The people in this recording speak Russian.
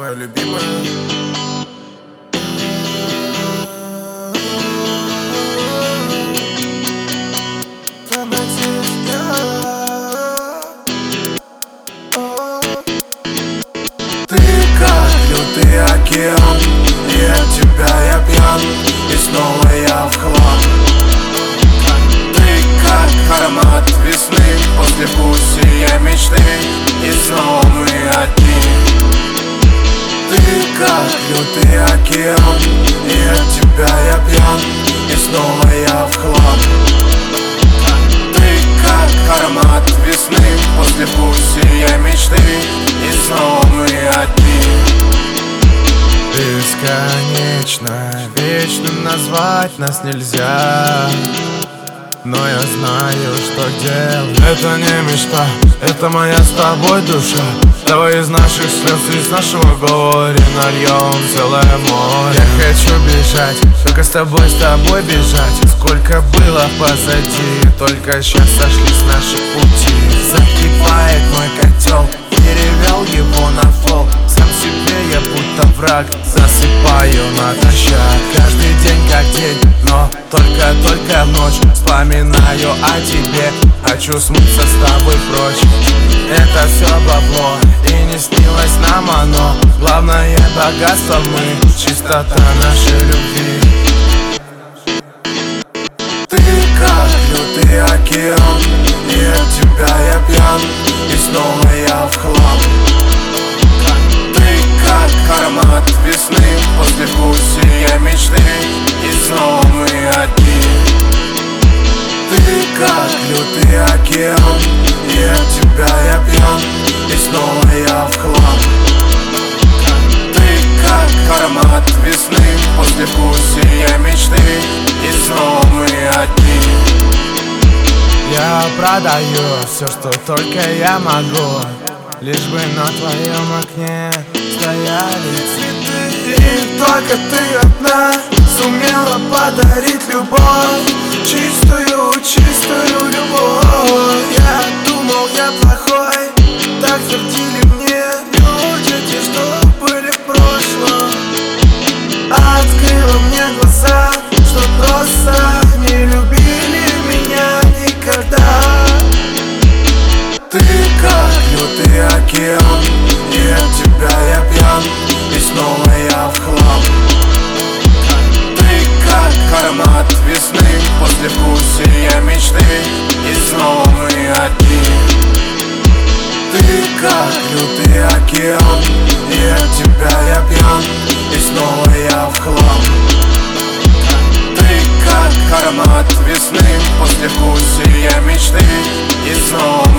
моя любимая. Ты как лютый океан, и от тебя я пьян, и снова я в хлам. Ты как аромат весны, послевкусие мечты, и снова мы одни. Ты как лютый океан, и от тебя я пьян, и снова я в хлам. Ты как аромат весны, послевкусие мечты, и снова мы одни. Бесконечно, вечным назвать нас нельзя, но я знаю, что делать. Это не мечта, это моя с тобой душа. Давай из наших слез, из нашего горя нальем целое море. Я хочу бежать, только с тобой бежать. Сколько было позади, только сейчас сошлись наши пути. Закипает мой котел, перевел его на фол. Сам себе я будто враг, засыпаю натощак. Каждый день как день, но только в ночь вспоминаю о тебе. Хочу смыться с тобой прочь. Это все бабло, и не снилось нам оно. Главное богатство мы, чистота нашей любви. Ты как лютый океан, и от тебя я пьян, и снова я в хлам. Ты как аромат весны, послевкусие мечты, и снова мы одни. Ты как лютый океан, и от тебя я пьян, и снова я в хлам. Ты как аромат весны, послевкусие мечты, и снова мы одни. Я продаю все, что только я могу, лишь бы на твоем окне стояли цветы. И только ты одна сумела подарить любовь, чистую, чистую любовь. Я думал, я плохой, так твердили мне люди, те, что были в прошлом. Открыла мне глаза, что просто не любили меня никогда. Ты как лютый океан, и от тебя я пьян, и снова я в хлам. Ты как аромат весны, послевкусие мечты, и снова мы одни. Ты как лютый океан, и от тебя я пьян, и снова я в хлам. Ты как аромат весны, послевкусие мечты, и снова